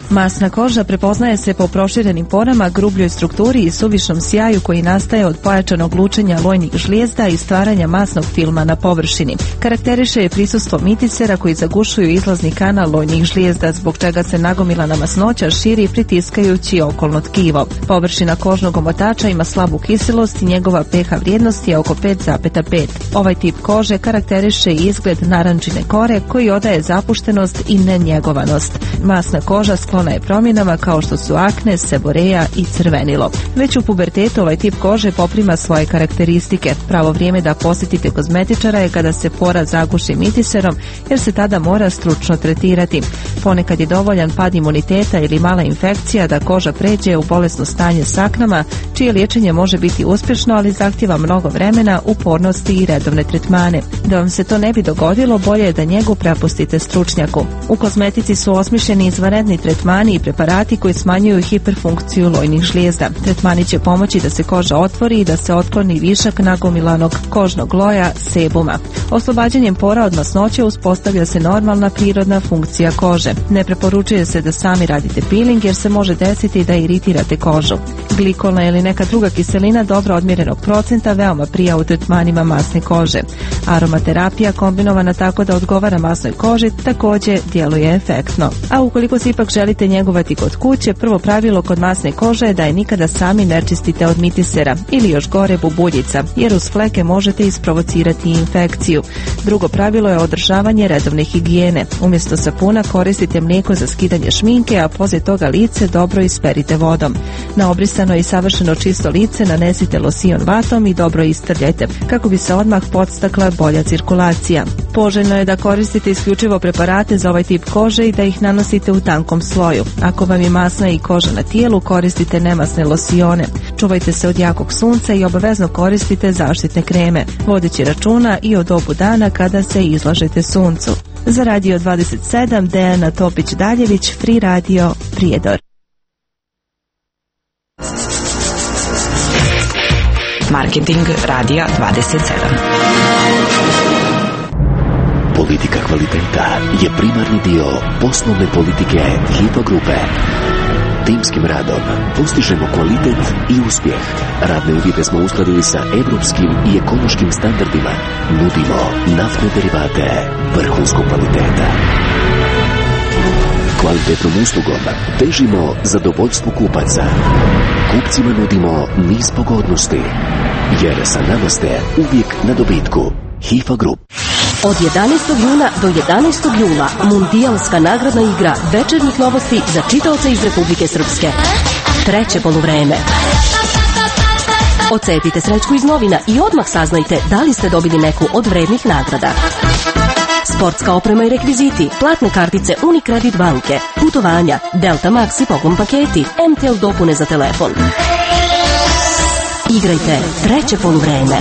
Masna koža prepoznaje se po proširenim porama, grubljoj strukturi i suvišnom sjaju koji nastaje od pojačanog lučenja lojnih žlijezda i stvaranja masnog filma na površini. Karakteriše je prisustvo mitisera koji zagušuju izlazni kanal lojnih žlijezda, zbog čega se nagomilana masnoća širi pritiskajući okolno tkivo. Površina kožnog omotača ima slabu kiselost i njegova pH vrijednost je oko 5,5. Ovaj tip kože karakteriše i izgled narančine kore koji odaje zapuštenost i nenjegovanost. Masna koža sklona je promjenama kao što su akne, seboreja i crvenilo. Već u pubertetu ovaj tip kože poprima svoje karakteristike. Pravo vrijeme da posjetite kozmetičara je kada se pora zaguši mitiserom, jer se tada mora stručno tretirati. Ponekad je dovoljan pad imuniteta ili mala infekcija da koža pređe u bolesno stanje s aknama, čije liječenje može biti uspješno, ali zahtjeva mnogo vremena, upornosti i redovne tretmane. Da vam se to ne bi dogodilo, bolje je da njegu prepustite stručnjaku. U kozmetici su osmišljeni izvanredni tretmani i preparati koji smanjuju hiperfunkciju lojnih žlijezda. Tretmani će pomoći da se koža otvori i da se otkloni višak nagomilanog kožnog loja, sebuma. Oslobađanjem pora od masnoće uspostavlja se normalna prirodna funkcija kože. Ne preporučuje se da sami radite peeling jer se može desiti da iritirate kožu. Glikolna ili neka druga kiselina dobro odmjerenog procenta veoma prija u tretmanima masne kože. Aromaterapija kombinovana tako da odgovara masnoj koži također djeluje efektno. A ukoliko se ipak želite njegovati kod kuće, prvo pravilo kod masne kože je da je nikada sami ne čistite od mitisera ili još gore bubuljica, jer uz fleke možete isprovocirati infekciju. Drugo pravilo je održavanje redovne higijene. Umjesto sapuna koristite mlijeko za skidanje šminke, a poslije toga lice dobro isperite vodom. Na obrisano i savršeno čisto lice nanesite losion vatom i dobro istrljajte, kako bi se odmah podstakla bolja cirkulacija. Poželjno je da koristite isključivo preparate za ovaj tip kože i da ih nanosite u tankom sloju. Ako vam je masna i koža na tijelu, koristite nemasne losione. Čuvajte se od jakog sunca i obavezno koristite zaštitne kreme, vodeći računa i o dobu dana kada se izlažete suncu. Za Radio 27, Dejana Topić-Daljević, Free Radio, Prijedor. Marketing Radija 27. Politika kvaliteta je primarni dio poslovne politike Hipa Grupe. Timskim radom postižemo kvalitet i uspjeh. Radne uvjete smo uskladili sa evropskim i ekološkim standardima. Nudimo naftne derivate vrhunskog kvaliteta. Kvalitetnom uslugom težimo zadovoljstvu kupaca. Kupcima nudimo niz pogodnosti, jer sa nama ste uvijek na dobitku. Hifa Group. Od 11. juna do 11. jula mundijalska nagradna igra večernjih novosti za čitaoce iz Republike Srpske. Treće poluvreme. Ocepite srećku iz novina i odmah saznajte da li ste dobili neku od vrednih nagrada. Sportska oprema i rekviziti, platne kartice Unicredit banke, putovanja, Delta Max i poklon paketi, MTL dopune za telefon. Igrajte treće poluvreme.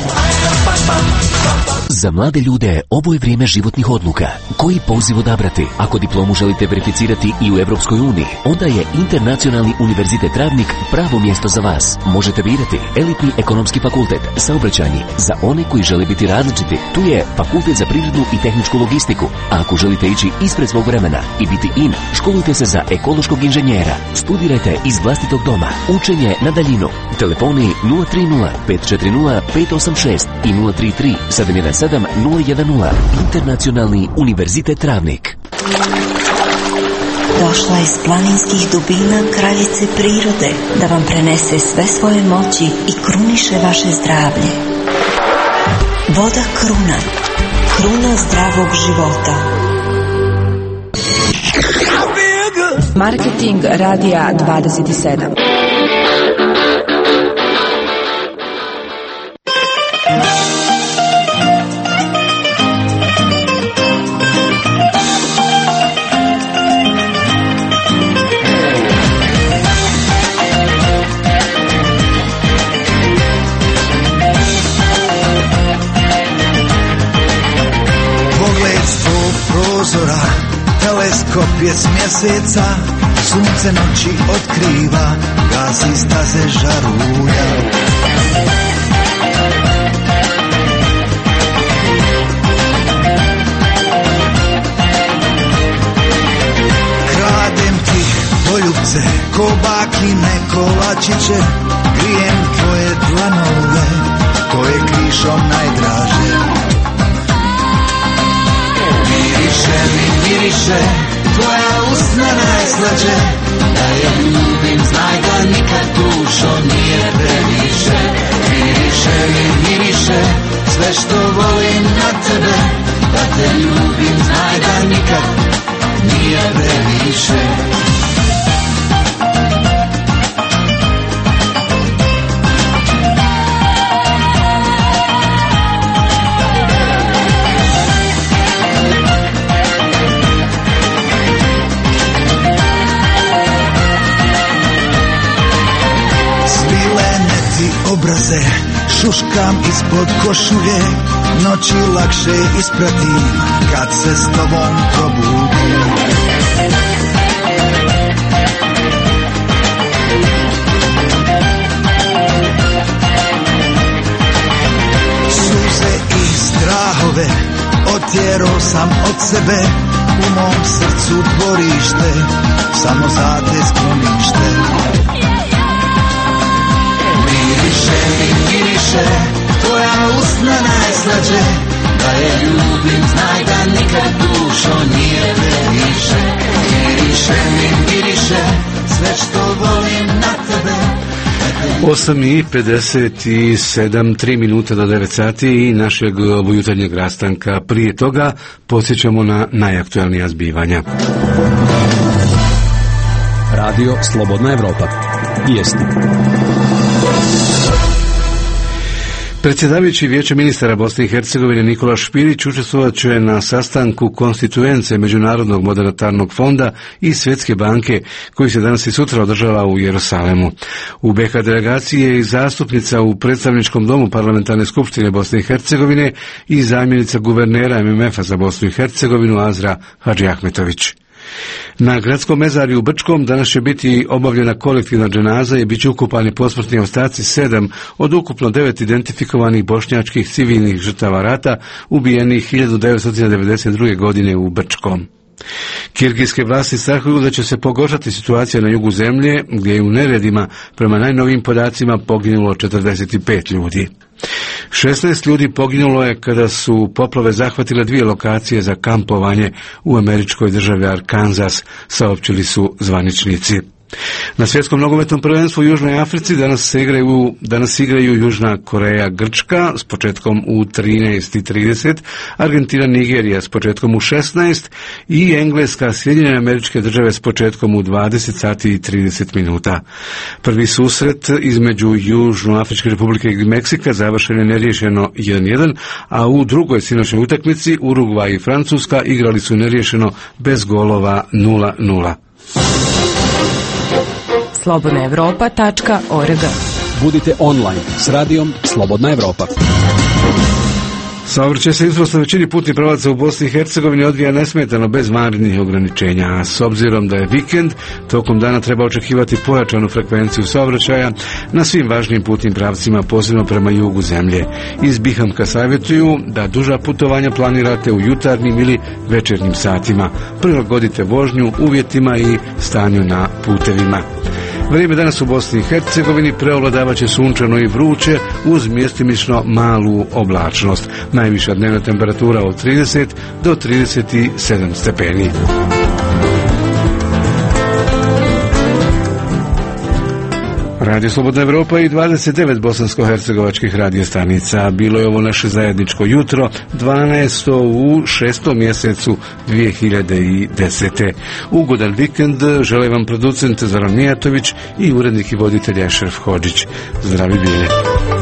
Za mlade ljude ovo je vrijeme životnih odluka. Koji poziv odabrati? Ako diplomu želite verificirati i u Europskoj uniji, onda je Internacionalni univerzitet Travnik pravo mjesto za vas. Možete birati elitni ekonomski fakultet, saobraćajni, za one koji žele biti različiti. Tu je fakultet za privrednu i tehničku logistiku. A ako želite ići ispred svog vremena i biti in, školujte se za ekološkog inženjera. Studirajte iz vlastitog doma. Učenje na daljinu. Telefoni 030 540 586 i 033 717 010. Internacionalni univerzitet Travnik. Došla iz planinskih dubina kraljice prirode da vam prenese sve svoje moći i kruniše vaše zdravlje. Voda Kruna. Kruna zdravog života. Marketing Radija 27. Teleskop je s mjeseca, sunce noći otkriva, gasi staze žarulja. Kradem ti ko bakine kolačiće, grijem tvoje dlanove, to je krišom najdraže. Miriše mi, miriše, tvoja usna najslađe, da je ljubim, znaj da nikad dušo nije previše. Miriše mi, miriše, sve što volim na tebe, da te ljubim, znaj da nikad nije previše. Obraze šuškam ispod košulje, noći lakše ispratim kad se s tobom probudim. Suze i strahove otjerao sam od sebe, u mom srcu dvorište, samo za te sklonište. Miriše mi, miriše, tvoja usna najslađe, da je ljubim, znaj da nikad dušo nije previše. Miriše mi, miriše, sve što volim na tebe. 8:57, 3 minuta do 9 sati i našeg jutarnjeg rastanka. Prije toga podsjećamo na najaktualnija zbivanja. Radio Slobodna Evropa. Vijesti. Predsjedavajući Vijeća ministara Bosne i Hercegovine Nikola Špirić učestvovat će na sastanku konstituence Međunarodnog monetarnog fonda i Svjetske banke koji se danas i sutra održava u Jerusalemu. U BiH delegaciji je i zastupnica u predstavničkom domu Parlamentarne skupštine Bosne i Hercegovine i zamjenica guvernera MMF-a za Bosnu i Hercegovinu Azra Hadžiahmetović. Na gradskom mezarju u Brčkom danas će biti obavljena kolektivna dženaza i bit će ukopani posmrtni ostaci 7 od ukupno 9 identifikovanih bošnjačkih civilnih žrtava rata ubijenih 1992. godine u Brčkom. Kirgijske vlasti strahuju da će se pogoršati situacija na jugu zemlje, gdje je u neredima prema najnovijim podacima poginulo 45 ljudi. 16 ljudi poginulo je kada su poplave zahvatile 2 lokacije za kampovanje u američkoj državi Arkansas, saopćili su zvaničnici. Na svjetskom nogometnom prvenstvu u Južnoj Africi danas igraju Južna Koreja Grčka s početkom u 13:30, Argentina Nigerija s početkom u 16 i Engleska Sjedinjene Američke Države s početkom u 20:30. Prvi susret između Južnoafričke Republike i Meksika završen je neriješeno 1:1, a u drugoj sinoćnoj utakmici Urugvaj i Francuska igrali su neriješeno bez golova 0:0. slobodnaevropa.org. Budite online s radijom Slobodna Evropa. Saobraćaj se jutros na većini putnih pravaca u Bosni i Hercegovini odvija nesmetano bez vanrednih ograničenja, a s obzirom da je vikend, tokom dana treba očekivati pojačanu frekvenciju saobraćaja na svim važnim putnim pravcima, posebno prema jugu zemlje. Iz Bihamka savjetuju da duža putovanja planirate u jutarnjim ili večernjim satima. Prilagodite vožnju uvjetima i stanju na putevima. Vrijeme danas u Bosni i Hercegovini preovladavat će sunčano i vruće uz mjestimično malu oblačnost. Najviša dnevna temperatura od 30 do 37 stepeni. Radio Slobodna Evropa i 29 bosansko-hercegovačkih radiostanica. Bilo je ovo naše zajedničko jutro, 12. u 6. mjesecu 2010. Ugodan vikend žele vam producent Zoran Mijatović i urednik i voditelj Ešref Hodžić. Zdravi bili.